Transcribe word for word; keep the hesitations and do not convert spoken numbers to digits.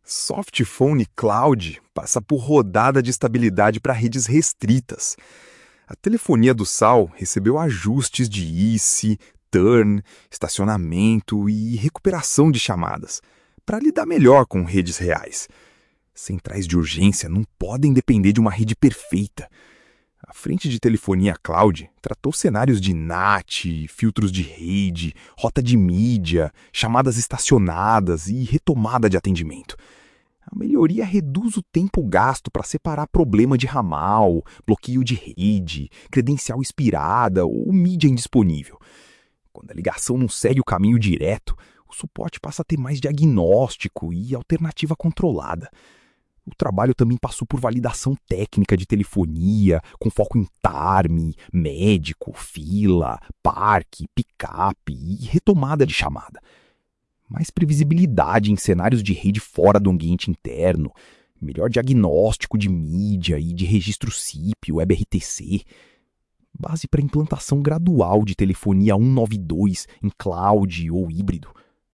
Softphone Cloud passa por rodada de estabilidade para redes restritas. A telefonia do Sal recebeu ajustes de I C E, turn, estacionamento e recuperação de chamadas, para lidar melhor com redes reais. Centrais de urgência não podem depender de uma rede perfeita. A frente de telefonia cloud tratou cenários de N A T, filtros de rede, rota de mídia, chamadas estacionadas e retomada de atendimento. A melhoria reduz o tempo gasto para separar problema de ramal, bloqueio de rede, credencial expirada ou mídia indisponível. Quando a ligação não segue o caminho direto, o suporte passa a ter mais diagnóstico e alternativa controlada. O trabalho também passou por validação técnica de telefonia, com foco em tarme, médico, fila, parque, picape e retomada de chamada. Mais previsibilidade em cenários de rede fora do ambiente interno, melhor diagnóstico de mídia e de registro S I P, Web R T C, base para implantação gradual de telefonia cento e noventa e dois em cloud ou híbrido.